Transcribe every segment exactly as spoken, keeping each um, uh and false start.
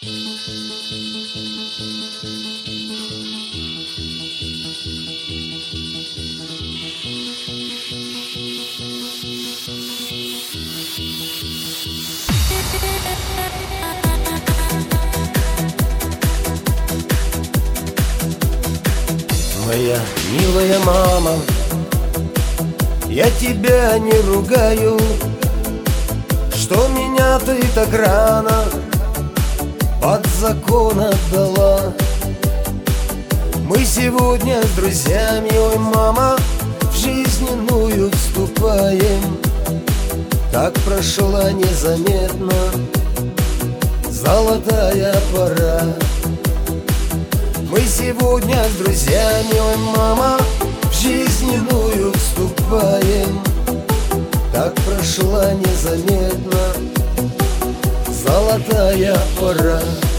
Моя милая мама, я тебя не ругаю, что меня ты так рано под закон отдала. Мы сегодня с друзьями, ой, мама, в жизненную вступаем. Так прошла незаметно золотая пора. Мы сегодня с друзьями, ой, мама, в жизненную вступаем. Так прошла незаметно золотая пора.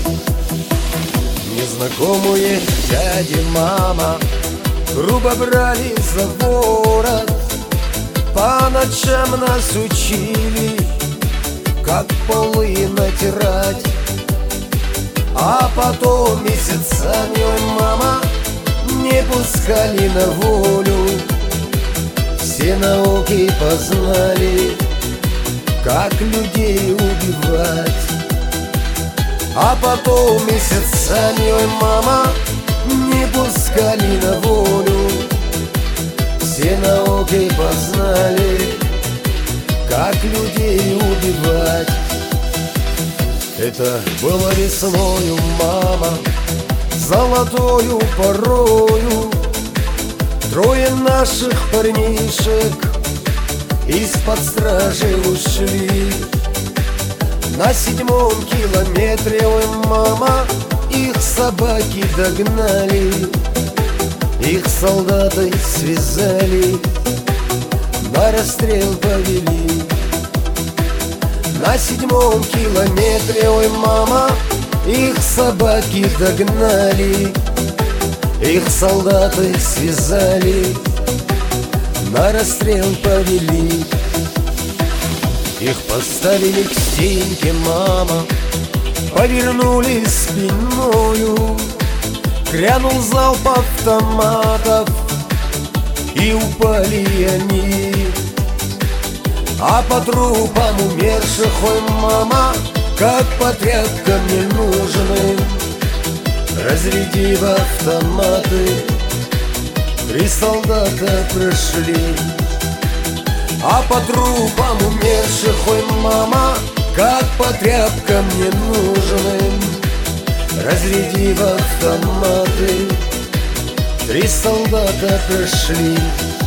Незнакомые дяди, мама грубо брали за ворот, по ночам нас учили, как полы натирать. А потом месяцами, ой, мама, не пускали на волю. Все науки познали, как людей убивать. А потом месяцами, ой, мама, не пускали на волю. Все науки познали, как людей убивать. Это было весною, мама, золотою порою. Трое наших парнишек из-под стражи ушли. На седьмом километре, ой, мама, их собаки догнали. Их солдаты связали, на расстрел повели. На седьмом километре, ой, мама, их собаки догнали. Их солдаты связали, на расстрел повели. Их поставили к стенке, мама, повернули спиною. Грянул залп автоматов, и упали они. А по трупам умерших, ой, мама, как по тряпкам ненужным, разрядив автоматы, три солдата прошли. А по трупам умерших, ой, мама, как по тряпкам ненужным, разрядив автоматы, три солдата прошли.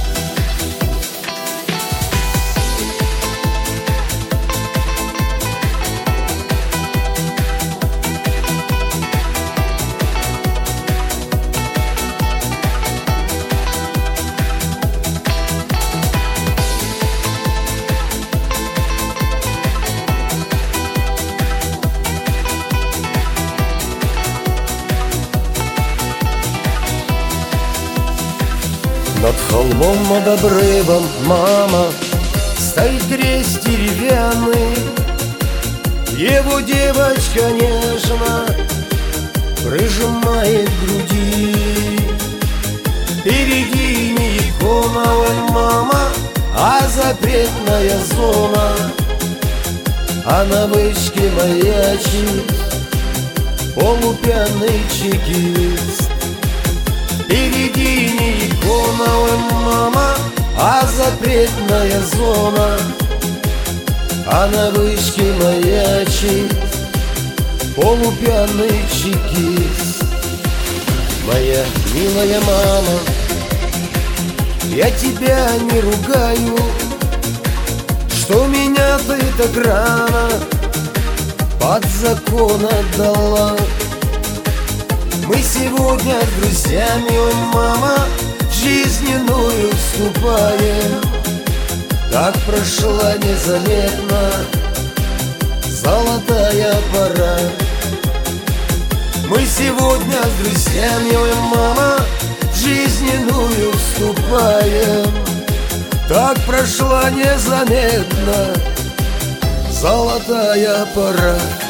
Над холмом, над обрывом, мама, стоит крест деревянный. Его девочка нежно прижимает к груди. Впереди не икона, ой, мама, а запретная зона. А на вышке маячит полупьяный чекист. Впереди не икона, ой, мама, а запретная зона. А на вышке маячит полупьяный чекист. Моя милая мама, я тебя не ругаю, что меня ты так рано под закон отдала. Мы сегодня с друзьями, ой, мама, в жизненную вступаем. Так прошла незаметно золотая пора. Мы сегодня с друзьями, ой, мама, в жизненную вступаем. Так прошла незаметно золотая пора.